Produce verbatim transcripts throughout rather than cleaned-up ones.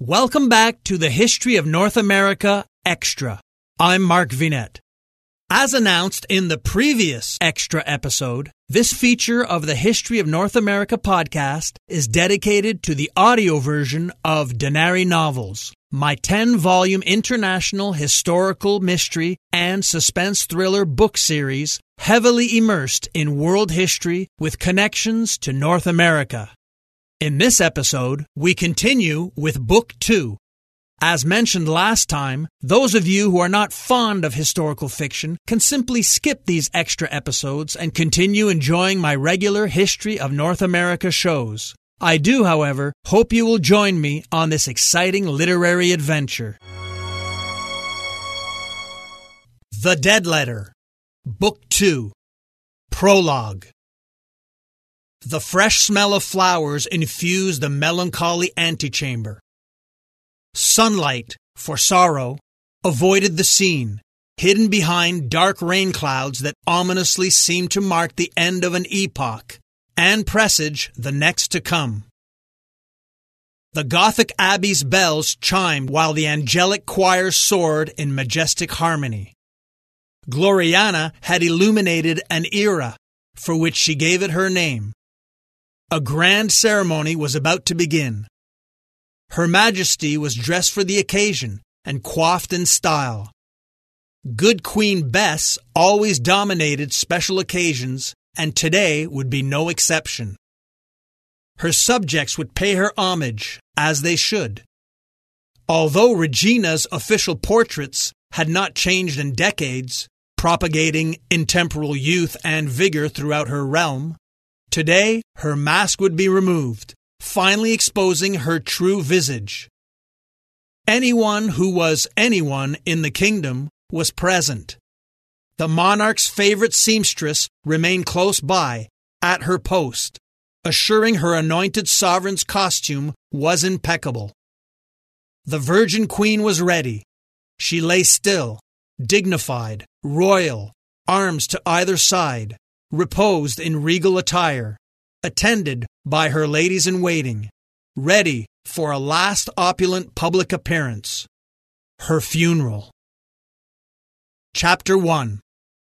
Welcome back to the History of North America Extra. I'm Mark Vinet. As announced in the previous Extra episode, this feature of the History of North America podcast is dedicated to the audio version of Denari Novels, my ten-volume international historical mystery and suspense thriller book series heavily immersed in world history with connections to North America. In this episode, we continue with Book two. As mentioned last time, those of you who are not fond of historical fiction can simply skip these extra episodes and continue enjoying my regular History of North America shows. I do, however, hope you will join me on this exciting literary adventure. The Dead Letter, Book two, Prologue. The fresh smell of flowers infused the melancholy antechamber. Sunlight, for sorrow, avoided the scene, hidden behind dark rain clouds that ominously seemed to mark the end of an epoch and presage the next to come. The Gothic abbey's bells chimed while the angelic choir soared in majestic harmony. Gloriana had illuminated an era for which she gave it her name. A grand ceremony was about to begin. Her Majesty was dressed for the occasion and coiffed in style. Good Queen Bess always dominated special occasions, and today would be no exception. Her subjects would pay her homage, as they should. Although Regina's official portraits had not changed in decades, propagating intemporal youth and vigor throughout her realm, today her mask would be removed, finally exposing her true visage. Anyone who was anyone in the kingdom was present. The monarch's favorite seamstress remained close by, at her post, assuring her anointed sovereign's costume was impeccable. The Virgin Queen was ready. She lay still, dignified, royal, arms to either side, reposed in regal attire, attended by her ladies-in-waiting, ready for a last opulent public appearance, her funeral. Chapter one.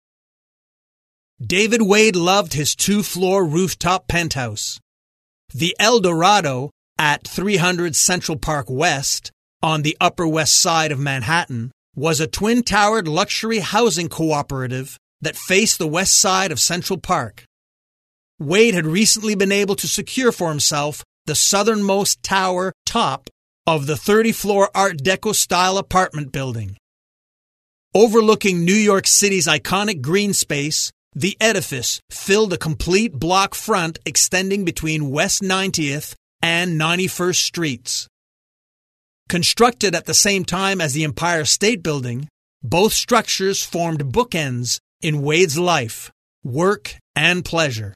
David Wade loved his two-floor rooftop penthouse. The El Dorado at three hundred Central Park West, on the Upper West Side of Manhattan, was a twin-towered luxury housing cooperative that faced the west side of Central Park. Wade had recently been able to secure for himself the southernmost tower top of the thirty-floor Art Deco-style apartment building. Overlooking New York City's iconic green space, the edifice filled a complete block front extending between West ninetieth and ninety-first Streets. Constructed at the same time as the Empire State Building, both structures formed bookends in Wade's life, work, and pleasure.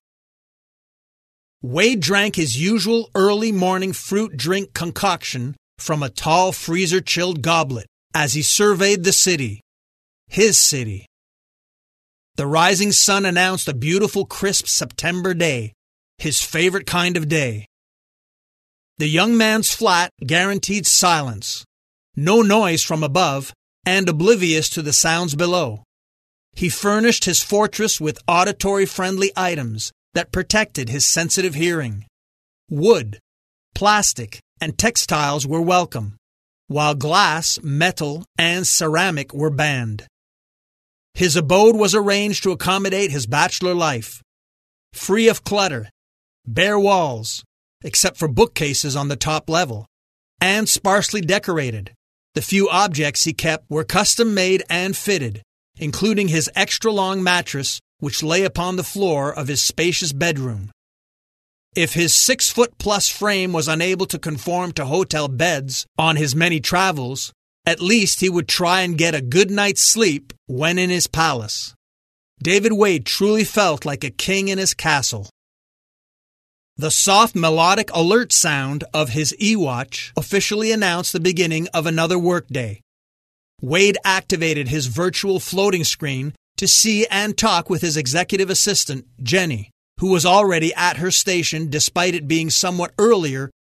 Wade drank his usual early morning fruit drink concoction from a tall freezer-chilled goblet as he surveyed the city, his city. The rising sun announced a beautiful crisp September day, his favorite kind of day. The young man's flat guaranteed silence, no noise from above, and oblivious to the sounds below. He furnished his fortress with auditory-friendly items that protected his sensitive hearing. Wood, plastic, and textiles were welcome, while glass, metal, and ceramic were banned. His abode was arranged to accommodate his bachelor life, free of clutter, bare walls, except for bookcases on the top level, and sparsely decorated. The few objects he kept were custom-made and fitted, including his extra-long mattress, which lay upon the floor of his spacious bedroom. If his six-foot-plus frame was unable to conform to hotel beds on his many travels, at least he would try and get a good night's sleep when in his palace. David Wade truly felt like a king in his castle. The soft melodic alert sound of his e-watch officially announced the beginning of another workday. Wade activated his virtual floating screen to see and talk with his executive assistant, Jenny, who was already at her station despite it being somewhat earlier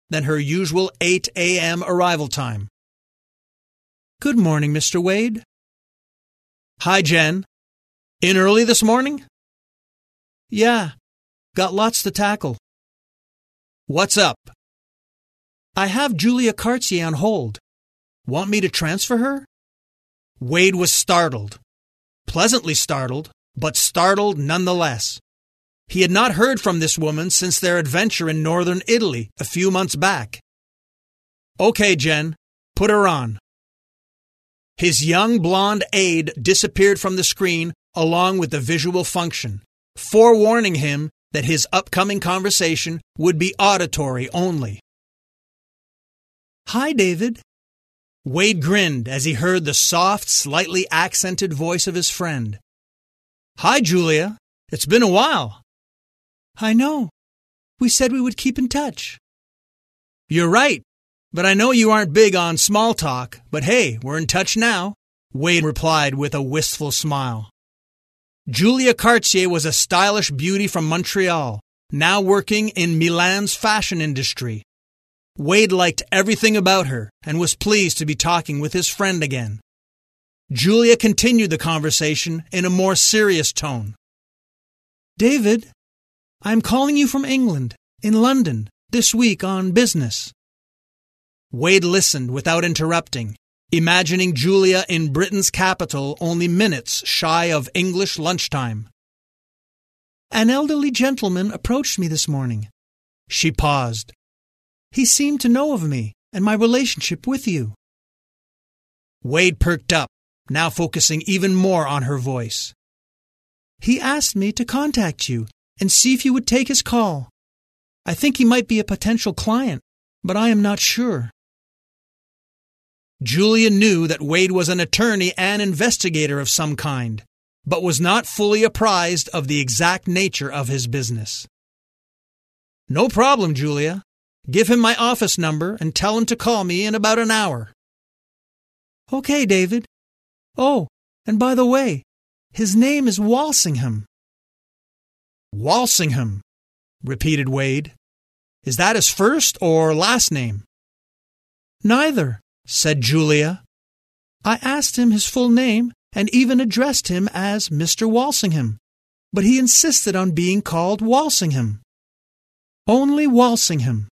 than her usual eight a.m. arrival time. "Good morning, Mister Wade." "Hi, Jen. In early this morning?" "Yeah, got lots to tackle." "What's up?" "I have Julia Cartier on hold. Want me to transfer her?" Wade was startled. Pleasantly startled, but startled nonetheless. He had not heard from this woman since their adventure in northern Italy a few months back. "Okay, Jen, put her on." His young blonde aide disappeared from the screen along with the visual function, forewarning him that his upcoming conversation would be auditory only. "Hi, David." Wade grinned as he heard the soft, slightly accented voice of his friend. "Hi, Julia. It's been a while." "I know. We said we would keep in touch." "You're right, but I know you aren't big on small talk, but hey, we're in touch now," Wade replied with a wistful smile. Julia Cartier was a stylish beauty from Montreal, now working in Milan's fashion industry. Wade liked everything about her and was pleased to be talking with his friend again. Julia continued the conversation in a more serious tone. "David, I'm calling you from England, in London, this week on business." Wade listened without interrupting, imagining Julia in Britain's capital only minutes shy of English lunchtime. "An elderly gentleman approached me this morning." She paused. "He seemed to know of me and my relationship with you." Wade perked up, now focusing even more on her voice. "He asked me to contact you and see if you would take his call. I think he might be a potential client, but I am not sure." Julia knew that Wade was an attorney and investigator of some kind, but was not fully apprised of the exact nature of his business. "No problem, Julia. Give him my office number and tell him to call me in about an hour." "Okay, David. Oh, and by the way, his name is Walsingham." "Walsingham," repeated Wade. "Is that his first or last name?" "Neither," said Julia. "I asked him his full name and even addressed him as Mister Walsingham, but he insisted on being called Walsingham. Only Walsingham."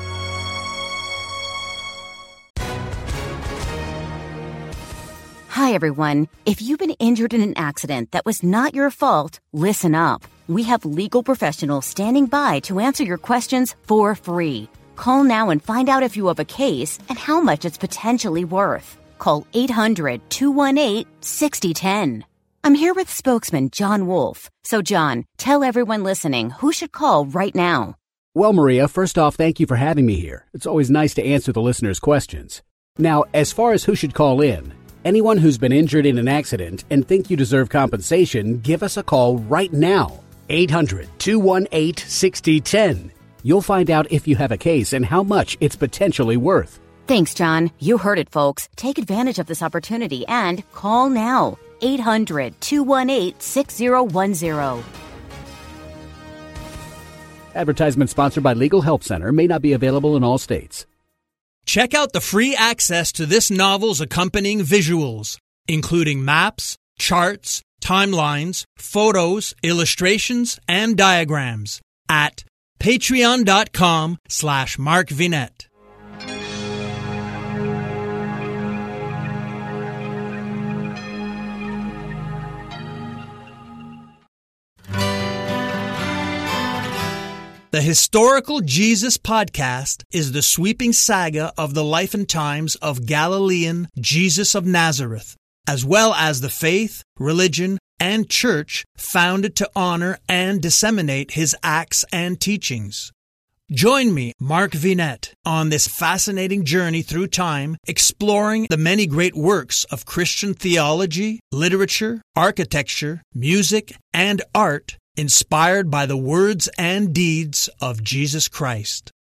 Hi, everyone. If you've been injured in an accident that was not your fault, listen up. We have legal professionals standing by to answer your questions for free. Call now and find out if you have a case and how much it's potentially worth. Call eight hundred, two one eight, six zero one zero. I'm here with spokesman John Wolf. So, John, tell everyone listening who should call right now. Well, Maria, first off, thank you for having me here. It's always nice to answer the listeners' questions. Now, as far as who should call in, anyone who's been injured in an accident and think you deserve compensation, give us a call right now. eight hundred, two one eight, six zero one zero. You'll find out if you have a case and how much it's potentially worth. Thanks, John. You heard it, folks. Take advantage of this opportunity and call now. eight hundred, two one eight, six zero one zero. Advertisement sponsored by Legal Help Center, may not be available in all states. Check out the free access to this novel's accompanying visuals, including maps, charts, timelines, photos, illustrations, and diagrams at patreon.com slash Mark Vinette. The Historical Jesus Podcast is the sweeping saga of the life and times of Galilean Jesus of Nazareth, as well as the faith, religion, and church founded to honor and disseminate his acts and teachings. Join me, Mark Vinette, on this fascinating journey through time, exploring the many great works of Christian theology, literature, architecture, music, and art inspired by the words and deeds of Jesus Christ.